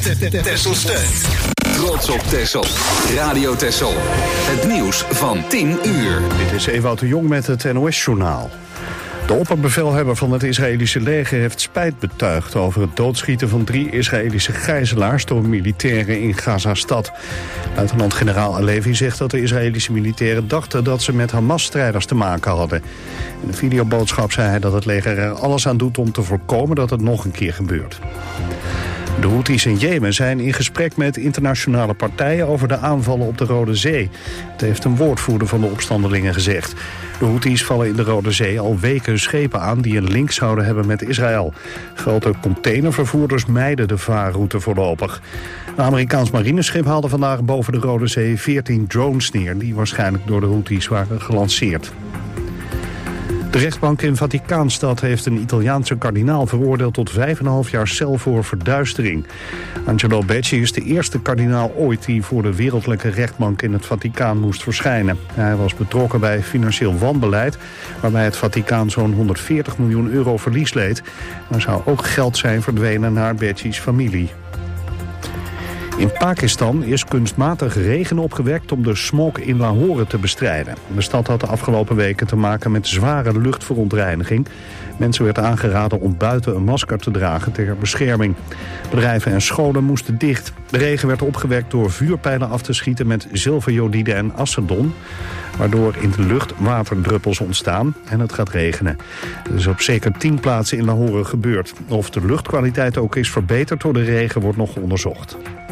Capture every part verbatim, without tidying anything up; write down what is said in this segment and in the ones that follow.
Texel steunt. Trots op Texel. Radio Texel. Het nieuws van tien uur. Dit is Ewout de Jong met het N O S-journaal. De opperbevelhebber van het Israëlische leger heeft spijt betuigd over het doodschieten van drie Israëlische gijzelaars door militairen in Gaza-stad. Luitenant-generaal Alevi zegt dat de Israëlische militairen dachten dat ze met Hamas-strijders te maken hadden. In een videoboodschap zei hij dat het leger er alles aan doet om te voorkomen dat het nog een keer gebeurt. De Houthis in Jemen zijn in gesprek met internationale partijen over de aanvallen op de Rode Zee. Dat heeft een woordvoerder van de opstandelingen gezegd. De Houthis vallen in de Rode Zee al weken schepen aan die een link zouden hebben met Israël. Grote containervervoerders mijden de vaarroute voorlopig. Een Amerikaans marineschip haalde vandaag boven de Rode Zee veertien drones neer die waarschijnlijk door de Houthis waren gelanceerd. De rechtbank in Vaticaanstad heeft een Italiaanse kardinaal veroordeeld tot vijf en een half jaar cel voor verduistering. Angelo Becci is de eerste kardinaal ooit die voor de wereldlijke rechtbank in het Vaticaan moest verschijnen. Hij was betrokken bij financieel wanbeleid, waarbij het Vaticaan zo'n honderdveertig miljoen euro verlies leed. Er zou ook geld zijn verdwenen naar Becci's familie. In Pakistan is kunstmatig regen opgewekt om de smog in Lahore te bestrijden. De stad had de afgelopen weken te maken met zware luchtverontreiniging. Mensen werd aangeraden om buiten een masker te dragen ter bescherming. Bedrijven en scholen moesten dicht. De regen werd opgewekt door vuurpijlen af te schieten met zilverjodide en aceton, waardoor in de lucht waterdruppels ontstaan en het gaat regenen. Het is op zeker tien plaatsen in Lahore gebeurd. Of de luchtkwaliteit ook is verbeterd door de regen wordt nog onderzocht.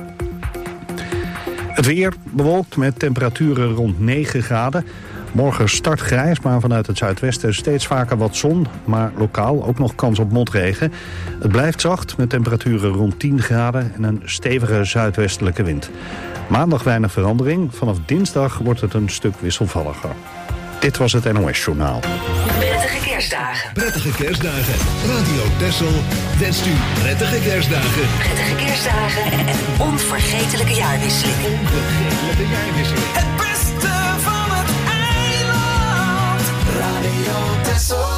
Het weer bewolkt met temperaturen rond negen graden. Morgen start grijs, maar vanuit het zuidwesten steeds vaker wat zon. Maar lokaal ook nog kans op motregen. Het blijft zacht met temperaturen rond tien graden en een stevige zuidwestelijke wind. Maandag weinig verandering. Vanaf dinsdag wordt het een stuk wisselvalliger. Dit was het N O S-journaal. Prettige kerstdagen. Prettige kerstdagen. Radio Texel wenst u prettige kerstdagen. Prettige kerstdagen en een onvergetelijke jaarwisseling. Onvergetelijke jaarwisseling. Het beste van het eiland. Radio Texel.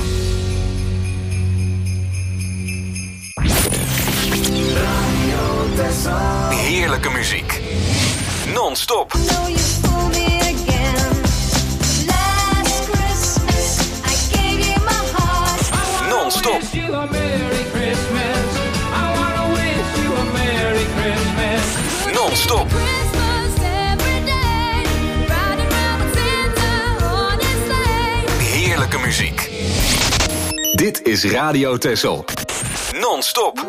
Radio Texel. Heerlijke muziek. Non-stop. Non-stop. Non-stop. Heerlijke muziek. Dit is Radio Texel. Non-stop.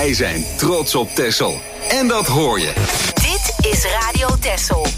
Wij zijn trots op Texel. En dat hoor je. Dit is Radio Texel.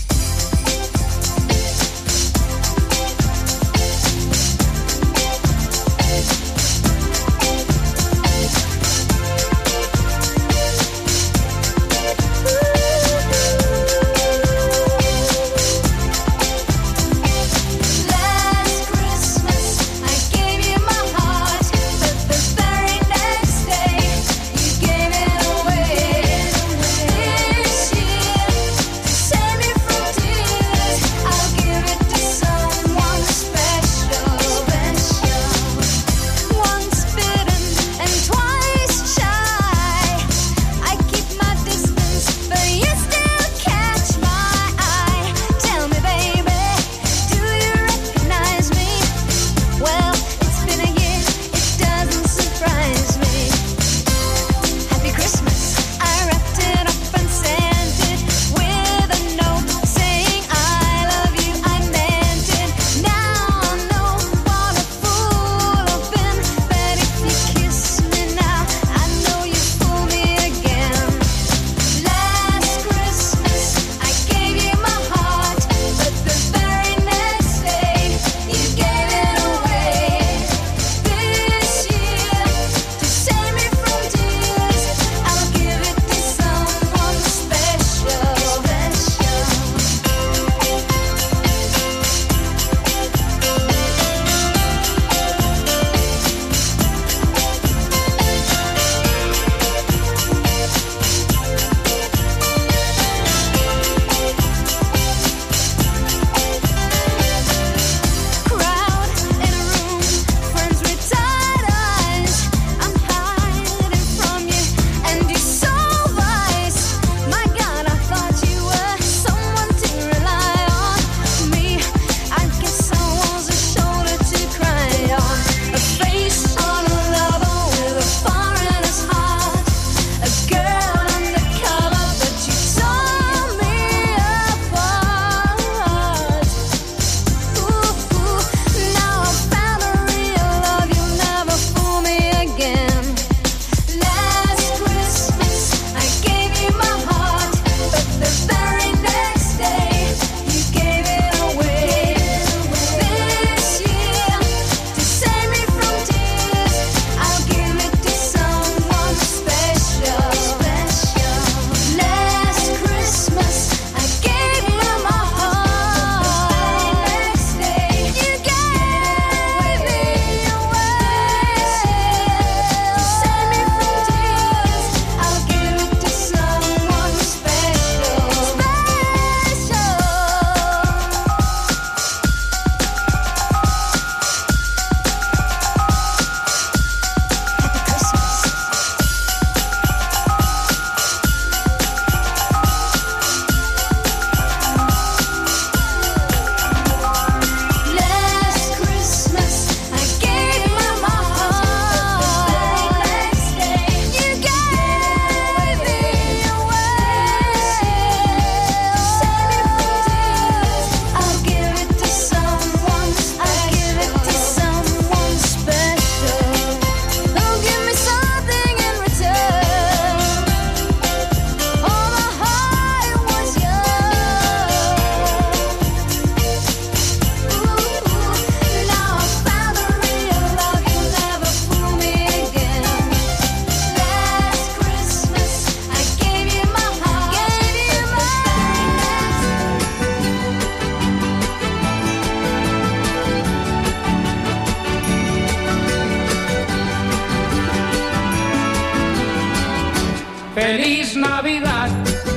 Feliz Navidad,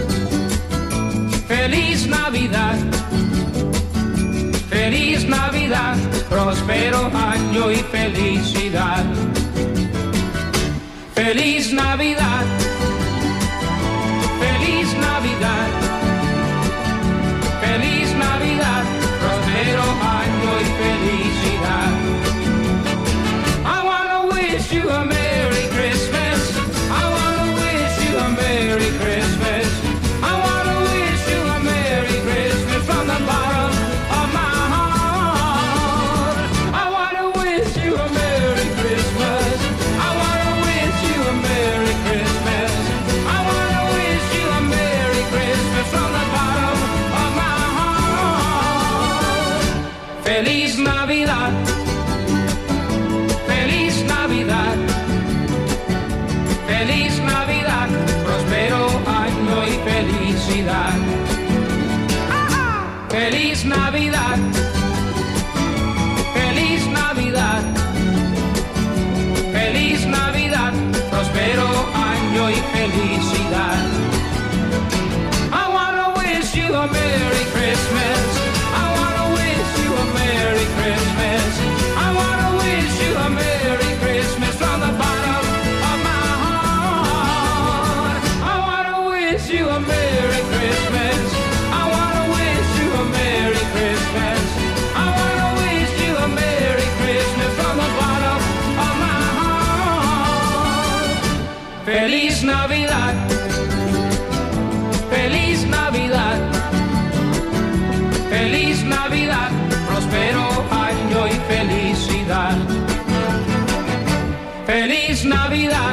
feliz Navidad, feliz Navidad, próspero año y felicidad. Feliz Navidad, feliz Navidad, feliz Navidad, próspero año y felicidad. I wanna wish you a Merry Christmas. I wanna wish you a Merry Christmas. I wanna wish you a Merry Christmas from the bottom of my heart. I wanna wish you a Merry Christmas. I wanna wish you a Merry Christmas. felicidad. Feliz Navidad, feliz Navidad, feliz Navidad, próspero año y felicidad. I wanna wish you a Merry Christmas. I wanna wish you a Merry Christmas. I wanna wish you a Merry Christmas from the bottom of my heart. I wanna wish you a Merry Christmas. I wanna wish you a Merry Christmas. I wanna wish you a Merry Christmas from the bottom of my heart. Feliz Navidad. Feliz Navidad, feliz Navidad, próspero año y felicidad. Feliz Navidad,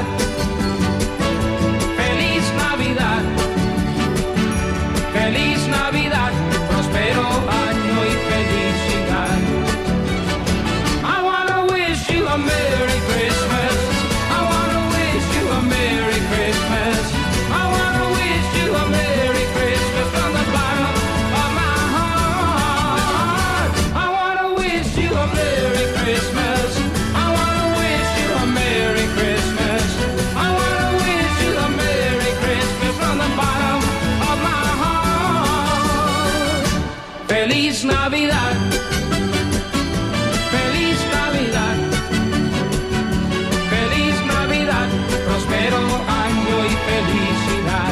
feliz Navidad, feliz Navidad, próspero año y felicidad. I wanna wish you a Merry Christmas. I wanna wish you a Merry Christmas. I wanna wish you a Merry Christmas from the bottom of my heart. I wanna wish you a Merry Christmas. I wanna wish you a Merry Christmas. I wanna wish you a Merry Christmas from the bottom of my heart. Feliz Navidad. Feliz Navidad. Feliz Navidad. Próspero año y felicidad.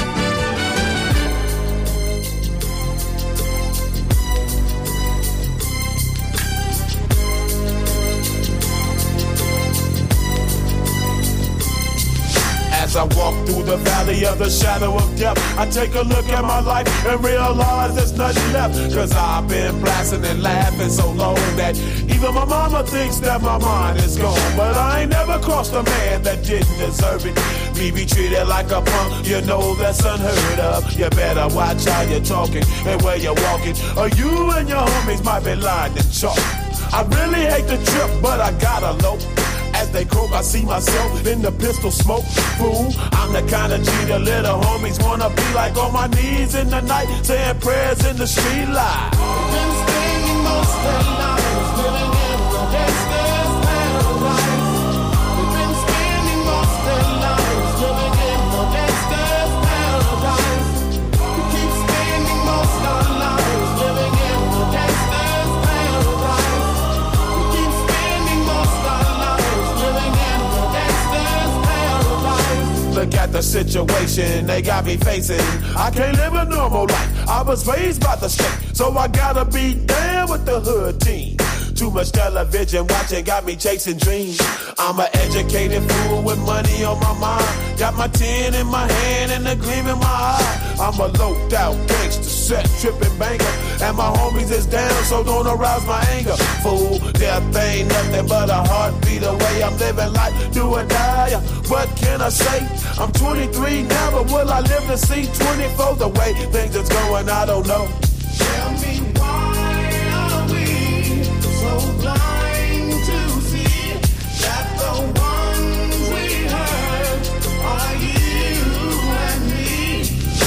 As I walk through the valley of the shadow of death, I take a look at my life and realize there's nothing left. Cause I've been blasting and laughing so long that even my mama thinks that my mind is gone. But I ain't never crossed a man that didn't deserve it. Me be treated like a punk, you know that's unheard of. You better watch how you're talking and where you're walking, or you and your homies might be lined in chalk. I really hate the trip, but I gotta low. As they croak, I see myself in the pistol smoke. Fool, I'm the kind of G the little homies wanna be like, on my knees in the night, saying prayers in the street light. Been spending most their lives living in the gangster's paradise. We've been spending most their lives living in the gangster's paradise. We keep spending most our lives living in the gangster's paradise. We keep spending most our lives living in the gangster's paradise. Look at the situation they got me facing. I can't live a normal life. I was raised by the state, so I gotta be down with the hood team. Too much television watching got me chasing dreams. I'm an educated fool with money on my mind. Got my tin in my hand and a gleam in my eye. I'm a loped out gangster, set tripping banker, and my homies is down, so don't arouse my anger. Fool, death ain't nothing but a heartbeat away. I'm living life, do or die. What can I say? I'm twenty-three now, but will I live to see twenty-four? The way things is going, I don't know. Tell me why are we so blind to see that the ones we hurt are you and me?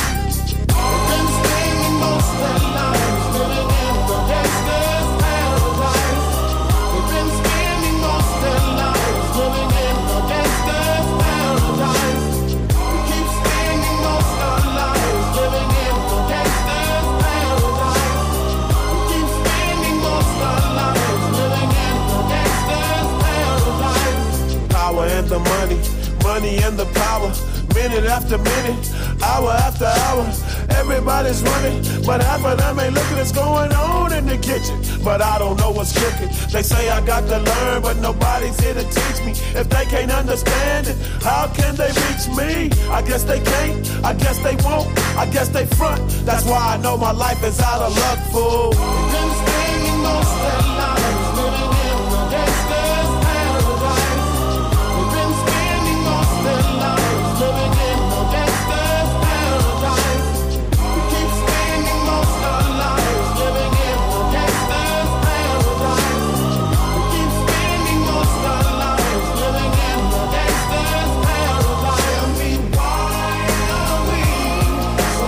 We've been spending most their lives living in the gangster's paradise. We've been spending most their lives living in the gangster's paradise. We keep spending most our lives living in the gangster's paradise. We keep spending most our lives living in the gangster's paradise. Power and the money, money and the power. Minute after minute, hour after hour, everybody's running, but half of them ain't looking what's going on in the kitchen. But I don't know what's cooking. They say I got to learn, but nobody's here to teach me. If they can't understand it, how can they reach me? I guess they can't, I guess they won't, I guess they front. That's why I know my life is out of luck, fool. We've been spending most their lives living in the gangster's paradise. We've been spending most their lives living in the gangster's paradise. We keep spending most our lives living in the gangster's paradise. We keep spending most our lives living in the gangster's paradise. Tell me why are we so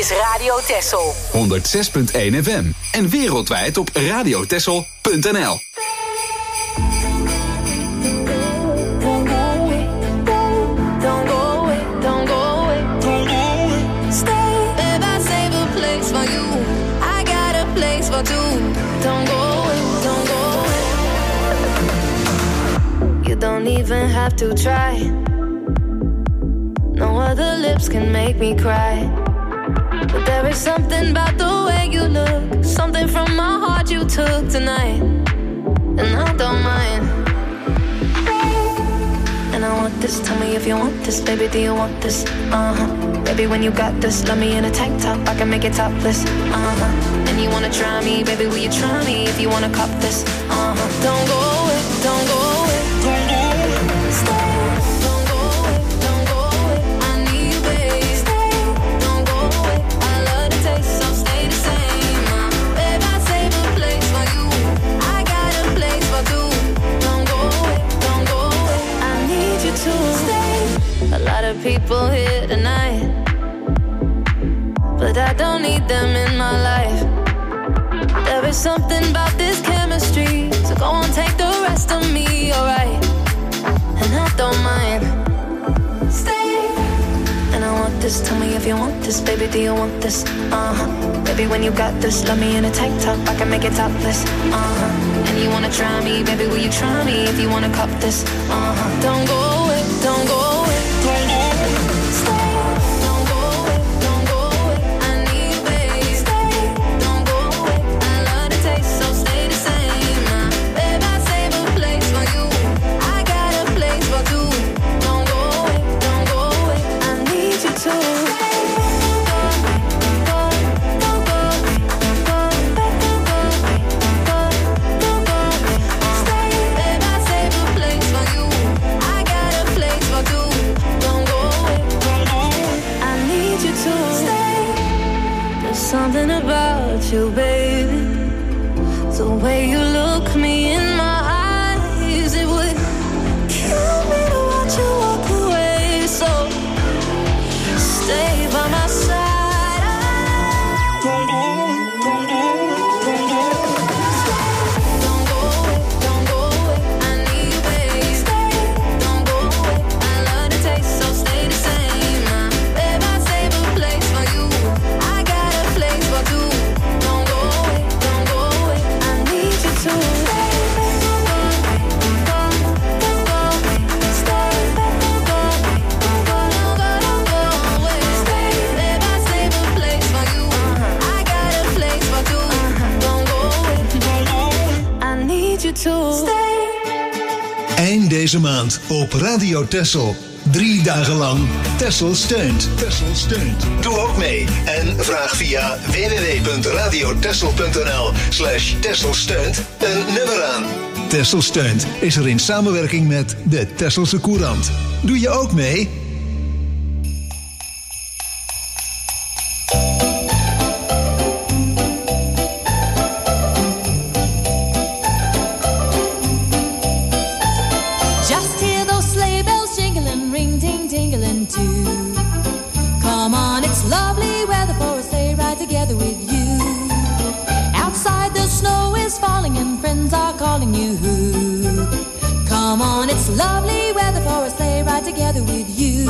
is Radio Texel. honderd zes punt één F M en wereldwijd op radiotexel punt n l. Don't even have to try. No other lips can make me cry. But there is something about the way you look, something from my heart you took tonight, and I don't mind. And I want this, tell me if you want this, baby, do you want this? Uh-huh. Baby, when you got this, love me in a tank top, I can make it topless. Uh-huh. And you wanna try me, baby, will you try me if you wanna cop this? Uh-huh. Don't go away, don't go away. People here tonight, but I don't need them in my life. There is something about this chemistry, so go on, take the rest of me, alright? And I don't mind. Stay. And I want this, tell me if you want this, baby, do you want this? Uh-huh. Baby, when you got this, love me in a tank top, I can make it topless. Uh-huh. And you wanna try me, baby, will you try me if you wanna cop this? Uh-huh. Don't go away, don't go away. Something about you, baby. The way you look me in my eyes, it would kill me to watch you walk away. So stay by my side. Don't go away, don't go away, don't go away. Don't go away, I need you, baby. Stay, don't go away. I love the taste, so stay the same. Now, babe, I save a place for you. I got a place for two. Don't go away, don't go away. I need you to stay. Don't go away, don't go away. Stay, don't go away, don't go, don't go, don't go away. Stay, babe, I save a place for you. I got a place for two. Don't go away, don't go away. I need you to stay. Eind deze maand op Radio Texel. Drie dagen lang Texel steunt. Texel steunt. Doe ook mee en vraag via w w w punt radiotexel punt n l slash Texel steunt een nummer aan. Texel steunt is er in samenwerking met de Texelse Courant. Doe je ook mee? Just hear those sleigh bells jingling, ring ting tingling too. Come on, it's lovely weather for a sleigh ride together with you. Outside the snow is falling and friends are calling you. Come on, it's lovely weather for a sleigh ride together with you.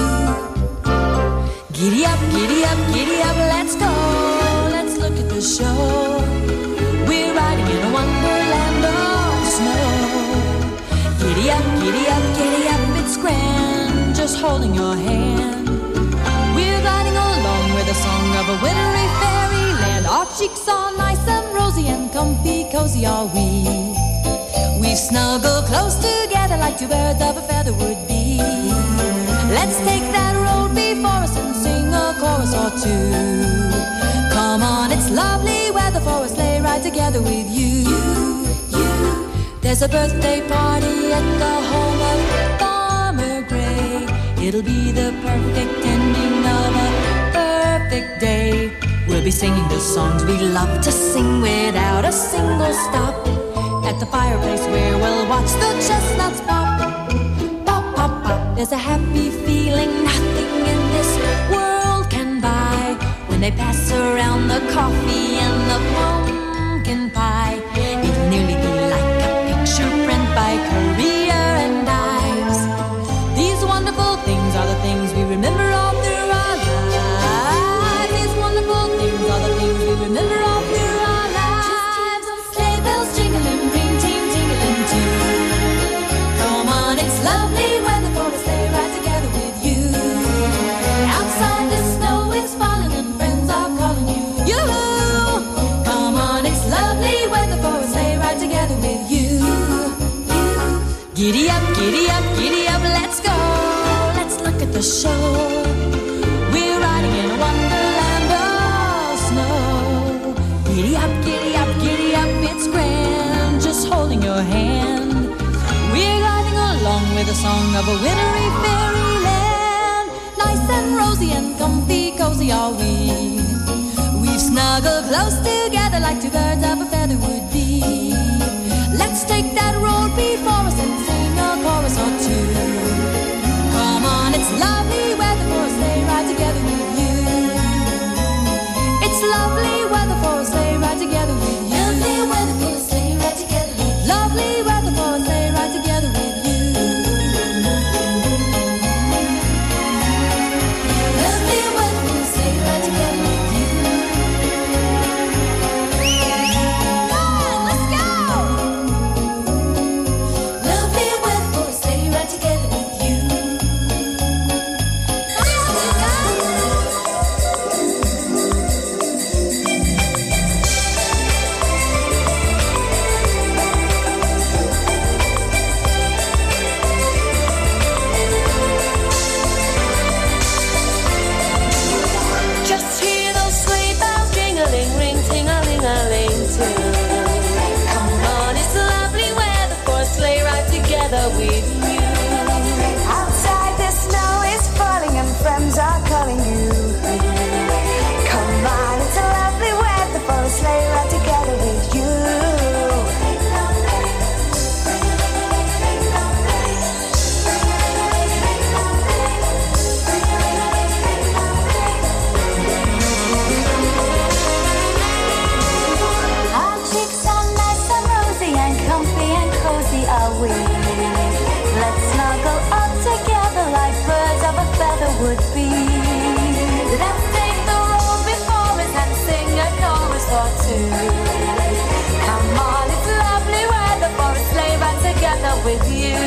Giddy up, giddy up, giddy up, let's go. Let's look at the show. We're riding in a wonderland of snow. Giddy up, giddy up, giddy up, it's grand, just holding your hand. We're gliding along with the song of a wintry fairyland. Our cheeks are nice and rosy and comfy, cozy are we. We've snuggled close together like two birds of a feather would be. Let's take that road before us and sing a chorus or two. Come on, it's lovely weather for a sleigh ride together with you. You, you. There's a birthday party at the home of Farmer Gray. It'll be the perfect ending of a perfect day. We'll be singing the songs we love to sing without a single stop. At the fireplace where we'll watch the chestnuts pop. Pop, pop, pop. There's a happy feeling nothing in this world can buy. When when they pass around the coffee and the pumpkin pie. It'll nearly be like a picture print by Currier and Ives. These wonderful things are the things we remember all through our lives. These wonderful things are the things we remember all through our lives. Sleigh bells jingling, ring ting tingling too. Come on, it's lovely weather for a sleigh ride together with you. Outside the snow is falling and friends are calling you. You, come on, it's lovely weather for a sleigh ride together with you. Giddy up, giddy up, giddy up, let's go. Let's look at the show. We're riding in a wonderland of snow. Giddy up, giddy up, giddy up, it's grand, just holding your hand. We're riding along with the song of a wintry fairyland. Nice and rosy and comfy, cozy are we. We've snuggled close together like two birds of a feather would be. Let's take that road before us and sing a chorus or two. Come on, it's lovely weather for a sleigh ride together with you. It's lovely weather for a sleigh ride together with you. Lovely weather for a sleigh ride together with you. Lovely weather for a sleigh ride together with you. Lovely weather for a sleigh ride together with you. Come on, let's go! Lovely weather for a sleigh ride together with you. Just hear those sleigh bells jingling, ring ting-a-ling-a-ling too. Come on, it's lovely weather for a sleigh ride together with you. Outside the snow is falling and friends are calling you. Come on, it's a lovely weather for a sleigh ride together with you. Our cheeks are nice and rosy and comfy and cozy are we. Let's snuggle up together like birds of a feather would be. Let's take the road before us and sing a chorus or two. Come on, it's lovely weather for a sleigh ride together with you.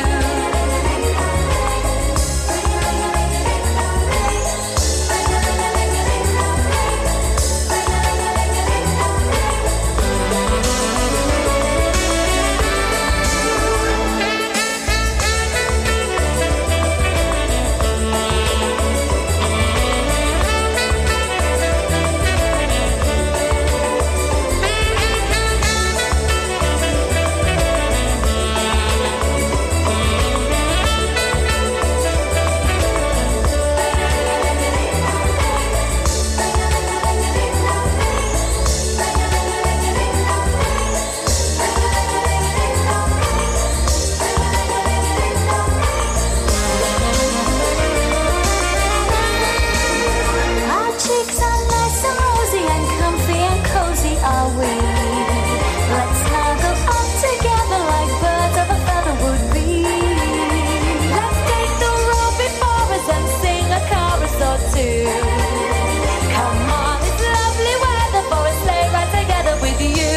Our cheeks are nice and rosy and comfy and cozy are we. Let's snuggle up together like birds of a feather would be. Let's take the road before us and sing a chorus or two. Come on, it's lovely weather for a sleigh ride together with you.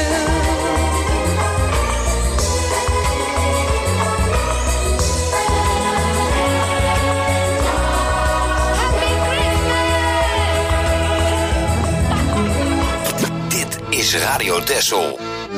Happy Christmas! Dit is Radio Texel.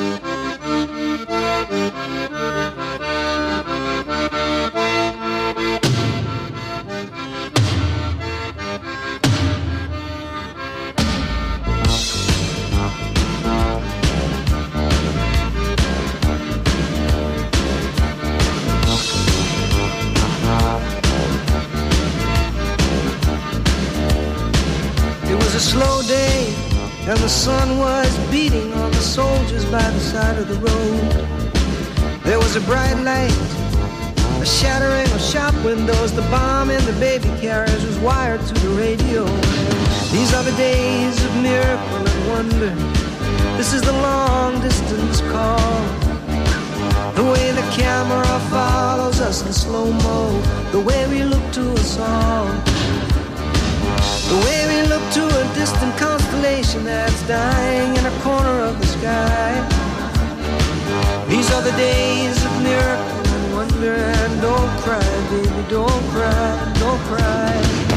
It was a slow day, and the sun was beating on the soldiers by the side of the road. There was a bright light, a shattering of shop windows. The bomb in the baby carriage was wired to the radio. These are the days of miracle and wonder. This is the long distance call. The way the camera follows us in slow-mo, the way we look to us all, the way we look to a distant constellation that's dying in a corner of the sky. These are the days of miracle and wonder. And don't cry, baby, don't cry, don't cry.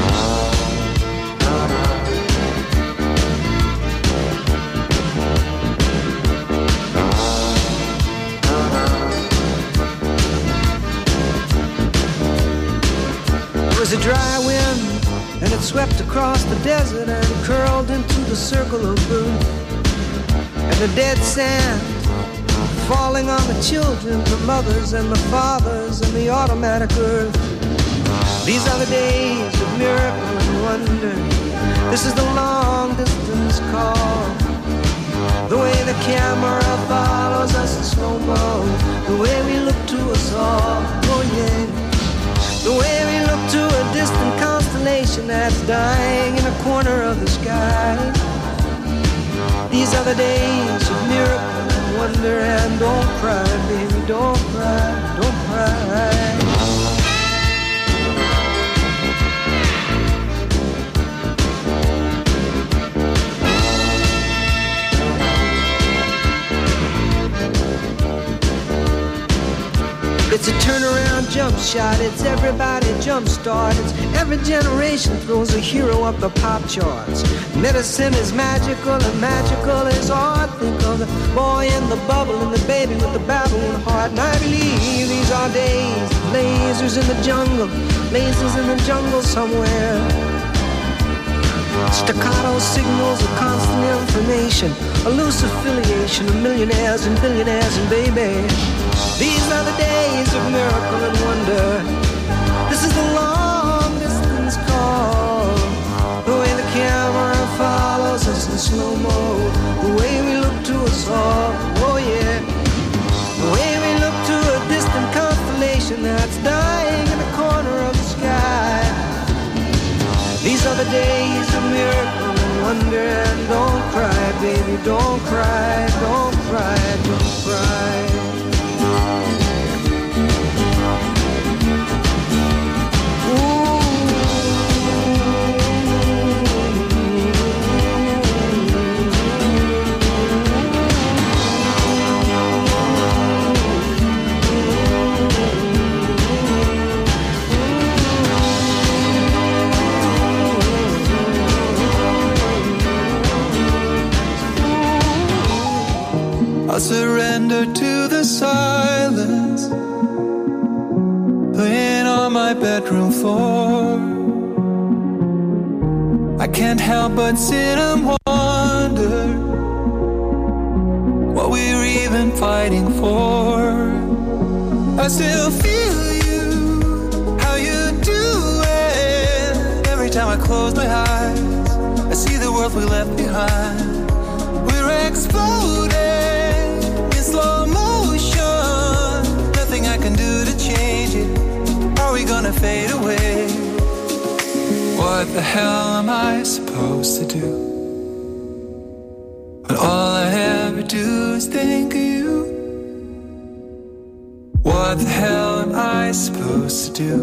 It was a dry wind, and it swept across the desert and curled into the circle of blue. And the dead sand falling on the children, the mothers and the fathers and the automatic earth. These are the days of miracle and wonder. This is the long distance call. The way the camera follows us in slow-mo, the way we look to us all, oh yeah. The way we look to a distant constellation that's dying in a corner of the sky. These are the days of miracle and wonder. And don't cry, baby, don't cry, don't cry. It's a turnaround jump shot, it's everybody jump start. It's every generation throws a hero up the pop charts. Medicine is magical and magical is art. Think of the boy in the bubble and the baby with the baboon heart. And I believe these are days, lasers in the jungle, lasers in the jungle somewhere. Staccato signals of constant information, a loose affiliation of millionaires and billionaires and baby. These are the days of miracle and wonder. This is the long distance call. The way the camera follows us in slow-mo, the way we look to us all, oh yeah. The way we look to a distant constellation that's dying in the corner of the sky. These are the days of miracle and wonder. And don't cry, baby, don't cry, don't cry, don't cry. I'll surrender to the silence playing on my bedroom floor. I can't help but sit and wonder what we're even fighting for. I still feel you, how you do it. Every time I close my eyes, I see the world we left behind. We're exploding slow motion, nothing I can do to change it. Are we gonna fade away? What the hell am I supposed to do when all I ever do is think of you? What the hell am I supposed to do?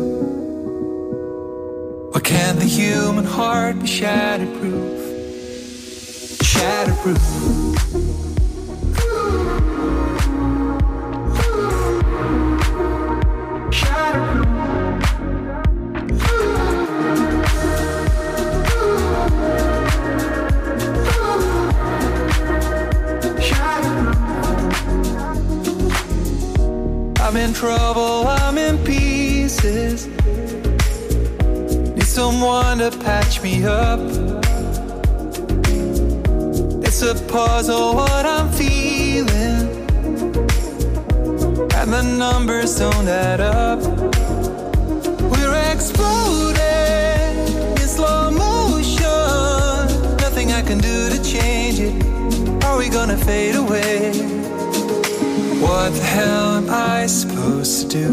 Why can't the human heart be shatterproof? Shatterproof. I'm in trouble, I'm in pieces. Need someone to patch me up. It's a puzzle what I'm feeling, and the numbers don't add up. We're exploding in slow motion, nothing I can do to change it. Are we gonna fade away? What the hell am I supposed to do?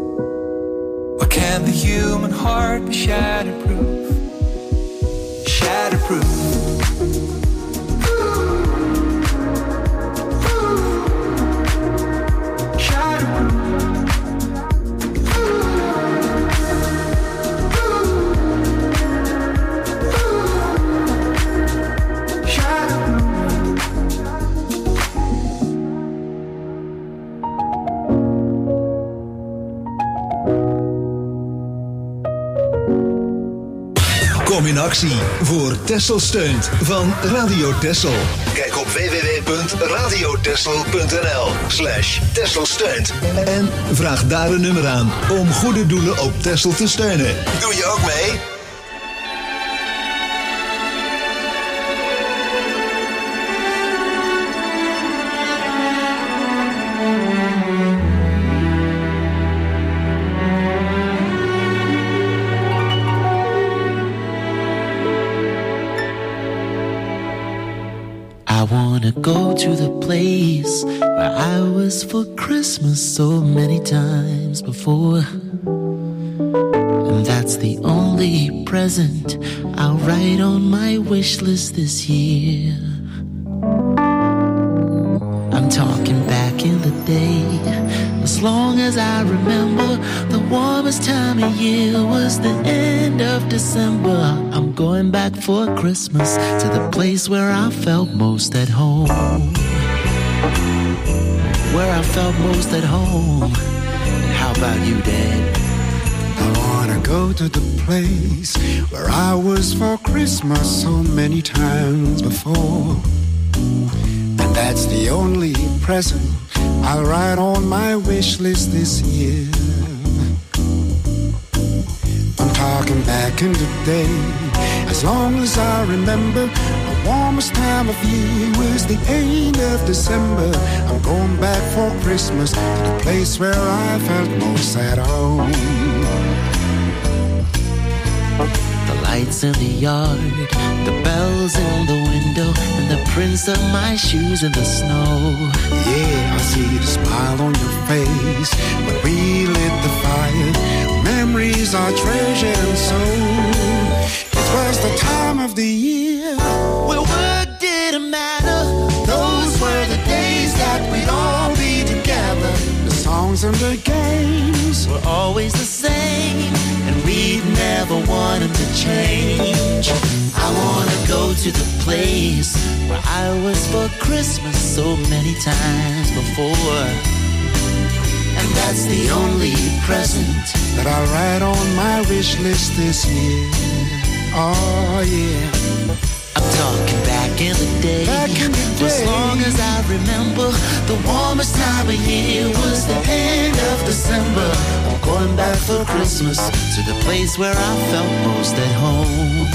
Why can't the human heart be shatterproof? Shatterproof. Kom in actie voor Texel Steunt van Radio Texel. Kijk op w w w punt radiotexel punt n l slash Texel Steunt en vraag daar een nummer aan om goede doelen op Texel te steunen. Doe je ook mee? Go to the place where I was for Christmas so many times before. And that's the only present I'll write on my wish list this year. I'm talking back in the day. As long as I remember, the warmest time of year was the end of December. I'm going back for Christmas to the place where I felt most at home. Where I felt most at home. How about you, Dad? I wanna go to the place where I was for Christmas so many times before. And that's the only present I'll write on my wish list this year. I'm talking back in the day. As long as I remember, the warmest time of year was the end of December. I'm going back for Christmas to the place where I felt most at home. The lights in the yard, the bells in the window, and the prints of my shoes in the snow. Yeah, I see the smile on your face when we lit the fire. Memories are treasured and so. It was the time of the year where work didn't matter. Those were the days that we'd all be together. The songs and the games were always the same, and we'd never want them to change. I wanna go to the place where I was for Christmas so many times before. And that's the only present that I'll write on my wish list this year. Oh yeah, I'm talking back in the day. Back in the day. As long as I remember, the warmest time of year was the end of December. I'm going back for Christmas to the place where I felt most at home.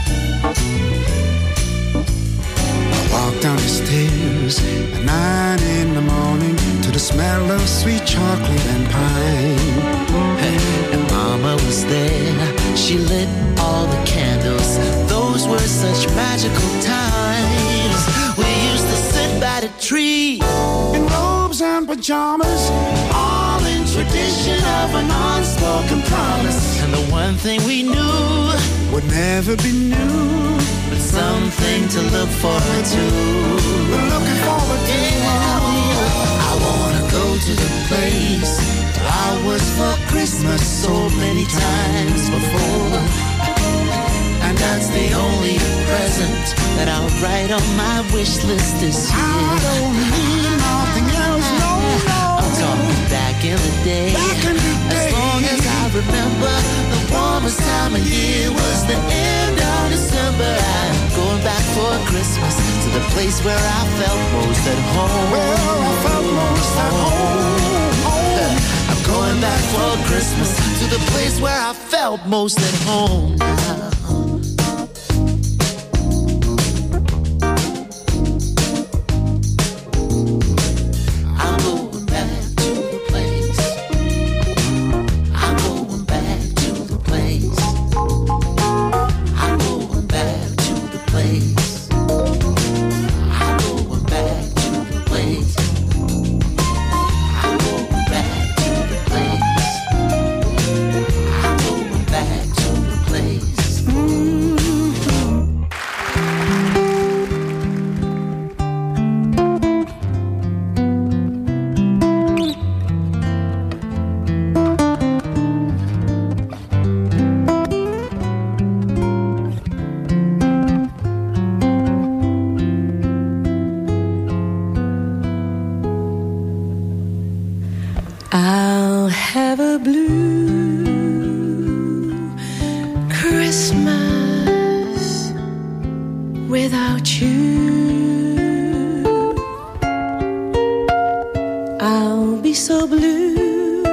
I walk down the stairs at nine in the morning to the smell of sweet chocolate and pine. Hey, and Mama was there. She lit all the candles. Those were such magical times. We used to sit by the tree in robes and pajamas, all in tradition of an unspoken promise. And the one thing we knew would never be new, but something to look forward to. We're looking forward to. Yeah. I wanna go to the place I was for Christmas so many times before. And that's the only present that I'll write on my wish list this year. I don't need nothing else, no, no. I'm talking back in the day. Back in the day. As long as I remember, the warmest time of year was the end of December. I'm going back for Christmas to the place where I felt most at home. Well, I felt most at home. home. I'm going back for Christmas to the place where I felt most at home now. Mm. I'll have a blue Christmas without you. I'll be so blue,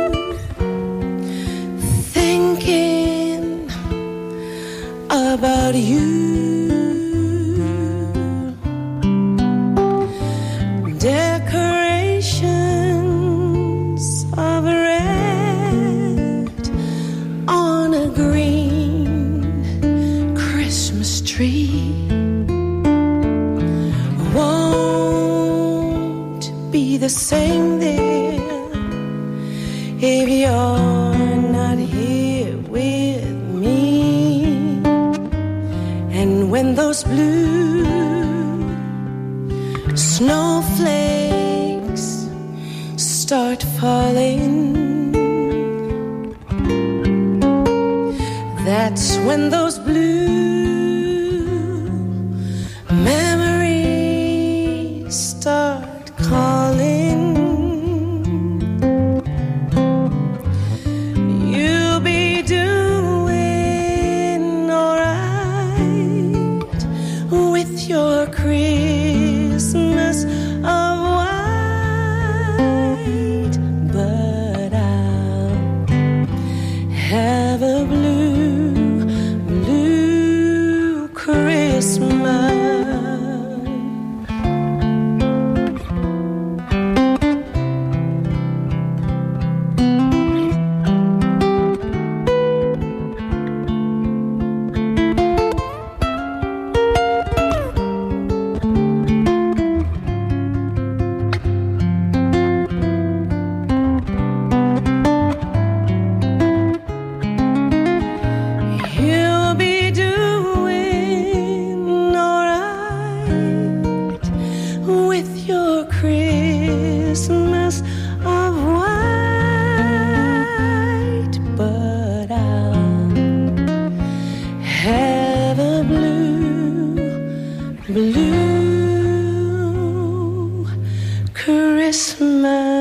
thinking about you. Decorations of red on a green Christmas tree won't be the same there if you're not here with me. And when those blue snowflakes start falling, that's when those blue memories start calling. You'll be doing alright with your Christmas of white, but I'll have a blue, blue Christmas. You'll be doing alright with your Christmas of white, but I'll have a blue, blue Christmas.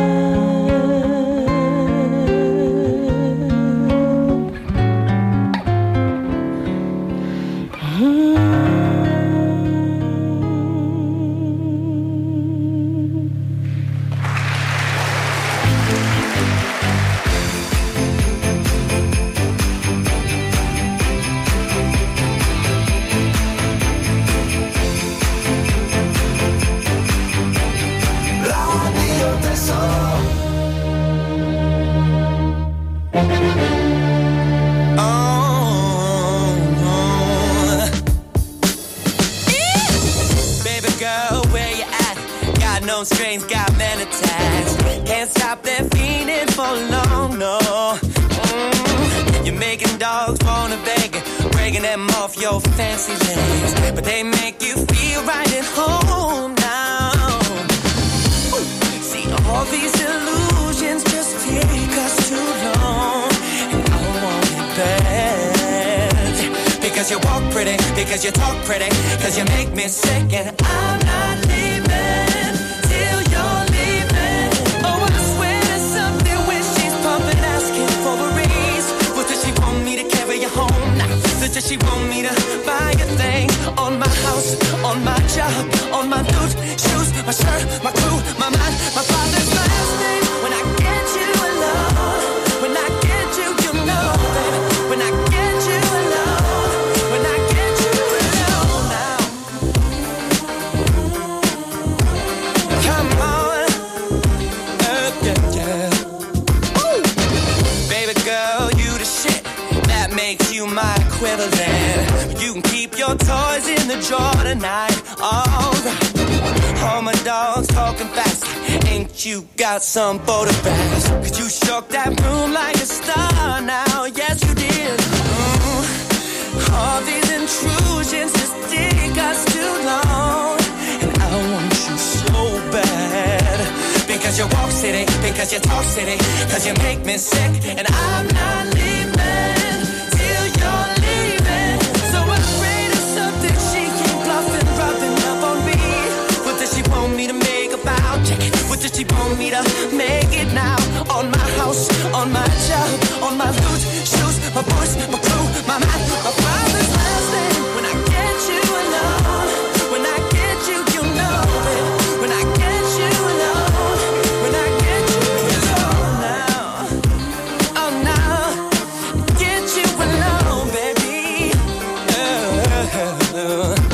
Radio Tesoro. Baby girl, where you at? Got no strings, got many tags. Can't stop that feeling for long, no. Mm, you're making dogs wanna beg, breaking them off your fancy legs, but they make you feel right at home now. Ooh, see, all these illusions just take us too long, and I want it bad. Because you walk pretty, because you talk pretty, because you make me sick, and I'm not leaving till you're leaving. Oh, I swear there's something when she's pumping, asking for a raise. What does she want me to carry you home? Nah, does she want me to buy a thing? On my house, on my job, on my boots, shoes, my shirt, my crew, my mind, my father's last name. When I get you alone, when I get you, you know, baby. When I get you alone, when I get you alone now. Come on, uh, yeah, yeah. Ooh. Baby girl, you the shit that makes you my equivalent. You can keep your toys in the drawer tonight. Alright. All my dogs talking fast. Ain't you got some photographs? Cause you shook that room like a star now. Yes, you did. Mm. All these intrusions just take us too long, and I want you so bad. Because you walk city, because you talk city, cause you make me sick, and I'm not leaving till you're leaving. So afraid of something she keep bluffing, rubbing up on me. What does she want me to make about it? What does she want me to make it now? on my house, on my job, on my loot, shoes, my voice, my crew, my mind, my father's last name. When I get you alone, when I get you, you know it. When I get you alone, when I get you alone now, oh now, get you alone, baby. Uh, uh, uh.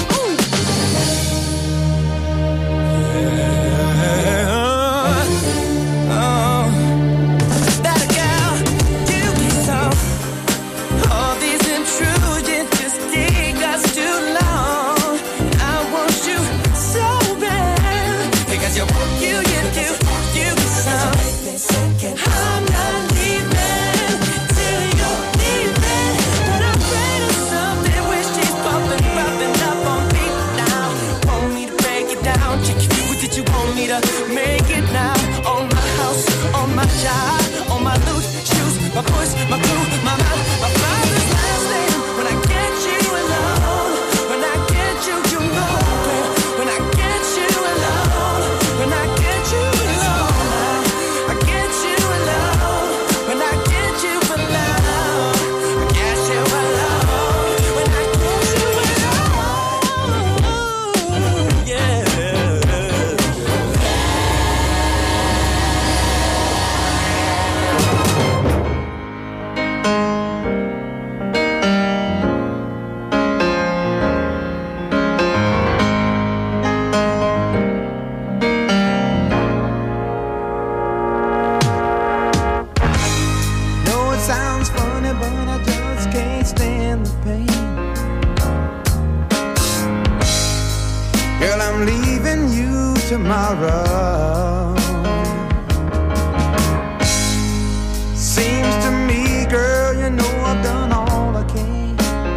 Make it now on my house, on my job, on my loot, shoes, my voice, my crew, my mouth, my father's last name. When I get you alone, when I get you, you know it. When I get you alone, when I get you alone, I get you alone. When I get you alone, I get you alone. When I get you alone, yeah. Tomorrow seems to me, girl, you know I've done all I can.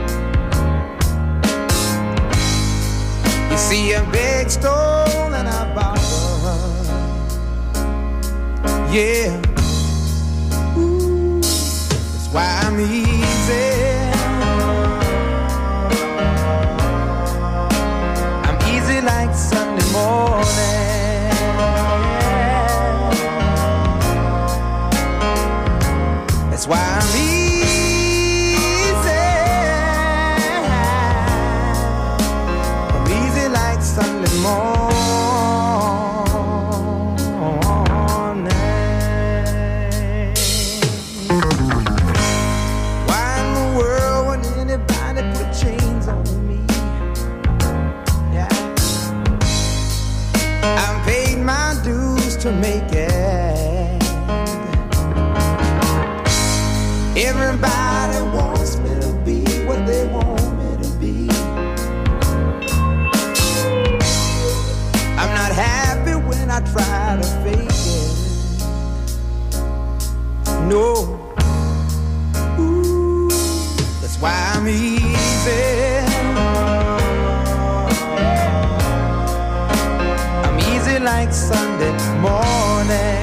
You see, I begged, stole, and I borrowed. Yeah, ooh, that's why I'm easy. I'm easy like Sunday morning. That's why I'm easy. I'm easy like Sunday morning. Why in the world would anybody put chains on me? Yeah, I've paid my dues to make it. Everybody wants me to be what they want me to be. I'm not happy when I try to fake it. No, ooh, that's why I'm easy. I'm easy like Sunday morning.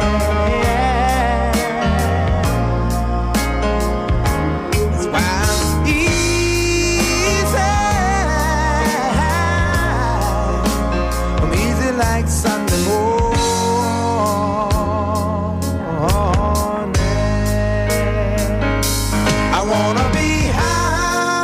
Like Sunday morning, I wanna be high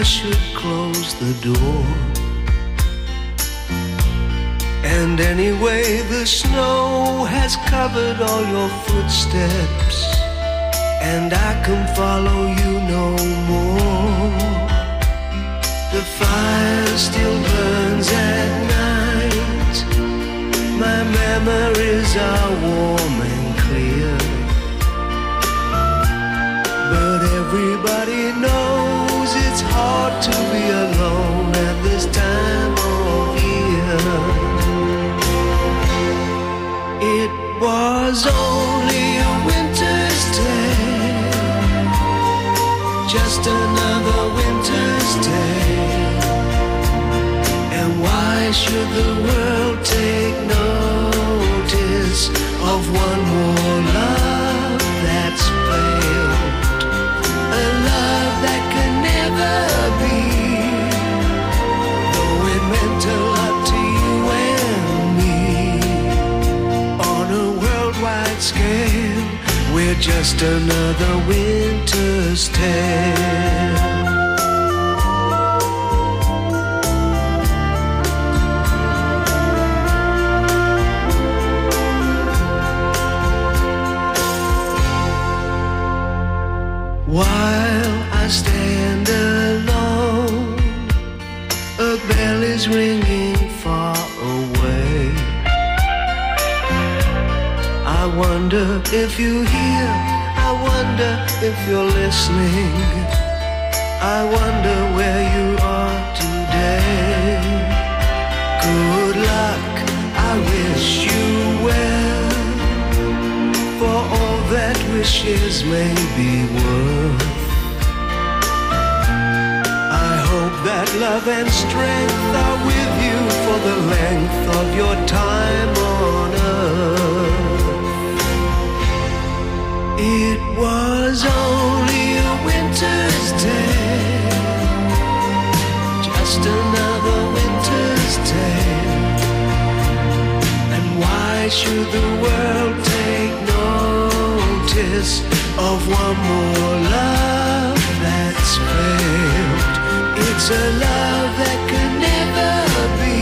should close the door. And anyway, the snow has covered all your footsteps, and I can follow you no more. The fire still burns at night. My memories are warm and clear, but everybody knows it's hard to be alone at this time of year. It was only a winter's tale, just another winter's tale. And why should the world take notice of one more love that's failed? A love that can never be, though it meant a lot to you and me. On a worldwide scale, we're just another winter's tale. While I stand alone, a bell is ringing far away. I wonder if you hear, I wonder if you're listening. I wonder where you are today. Good luck, I wish you well, for all that wishes may be worth. I hope that love and strength are with you for the length of your time on earth. It was only a winter's tale, just another winter's tale. And why should the world take notice of one more love that's failed? It's a love that could never be,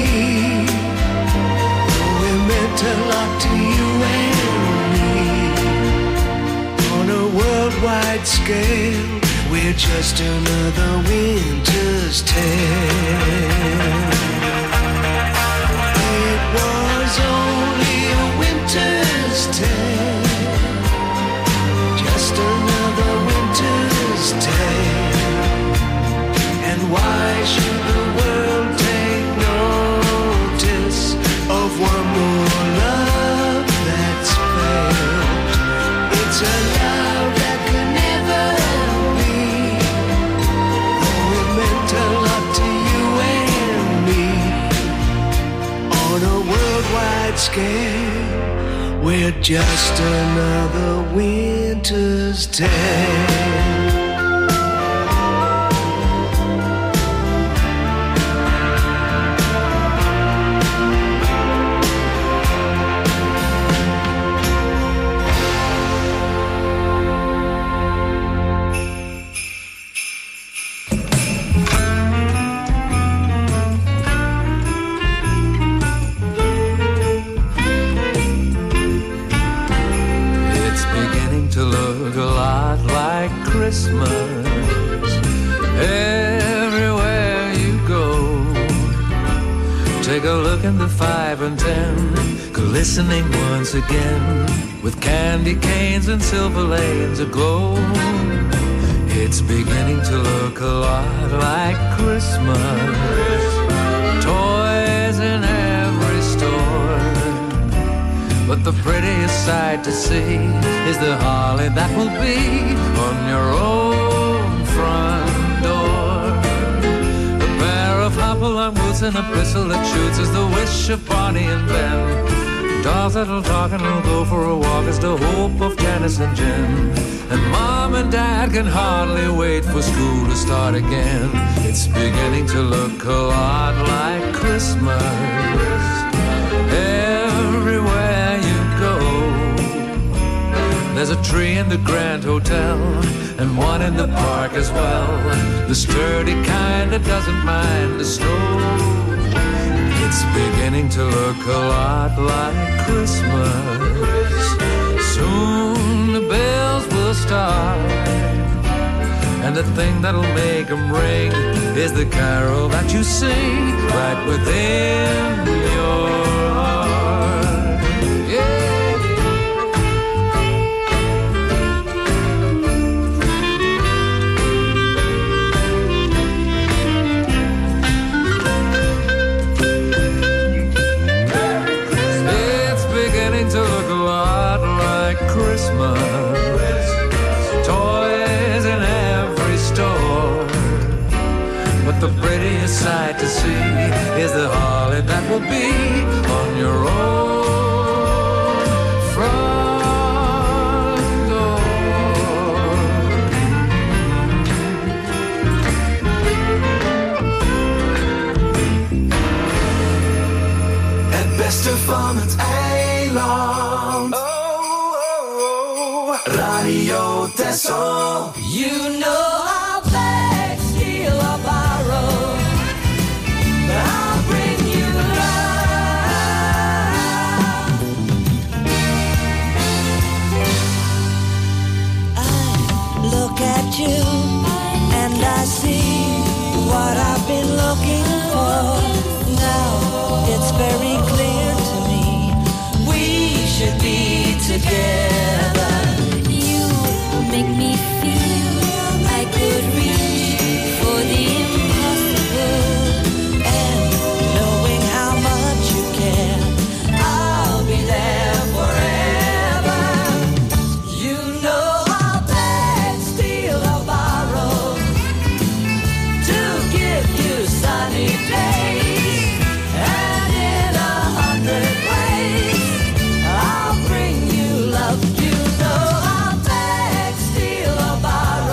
though it meant a lot to you and me. On a worldwide scale, we're just another winter's tale. It was only a winter's tale, just another winter's tale. And why should the world take notice of one more love that's failed? It's a love that could never be, though it meant a lot to you and me. On a worldwide scale, we're just another winter's tale. Christmas everywhere you go. Take a look in the five and ten, glistening once again with candy canes and silver lanes aglow. It's beginning to look a lot like Christmas. Toys in every store, but the prettiest sight to see is the holly that will be on your own front door. A pair of hopalong boots and a pistol that shoots is the wish of Bonnie and Ben. Dolls that'll talk and will go for a walk is the hope of Janice and Jen. And Mom and Dad can hardly wait for school to start again. It's beginning to look a lot like Christmas everywhere you go. There's a tree in the Grand Hotel and one in the park as well. The sturdy kind that doesn't mind the snow. It's beginning to look a lot like Christmas. Soon the bells will start, and the thing that'll make them ring is the carol that you sing right within your heart. Yeah. It's beginning to look a lot like Christmas. Toys in every store, but the prettiest sight to see is the holly that will be on your own front door. Het beste van het eiland. Oh, oh, oh. Radio Texel. You know I'll beg, steal or borrow, but I'll bring you love. I look at you and I see what I've been looking for. Now it's very clear to me we should be together. You make me feel I could reach for the impossible, and knowing how much you care, I'll be there forever. You know I'll beg, steal or borrow to give you sunny days, and in a hundred ways I'll bring you love. You know I'll beg, steal or borrow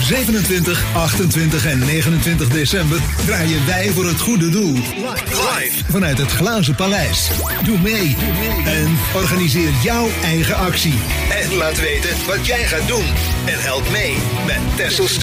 zevenentwintig, achtentwintig en negenentwintig december draaien wij voor het goede doel. Live vanuit het Glazen Paleis. Doe mee en organiseer jouw eigen actie. En laat weten wat jij gaat doen. En help mee met Texel